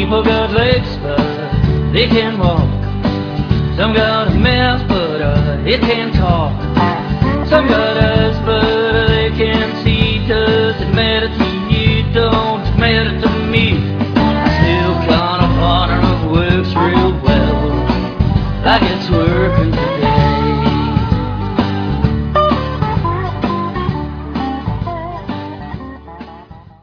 people got legs, but they can't walk. Some got a mouth, but it can't talk. Some got eyes, but they can't see. Does it matter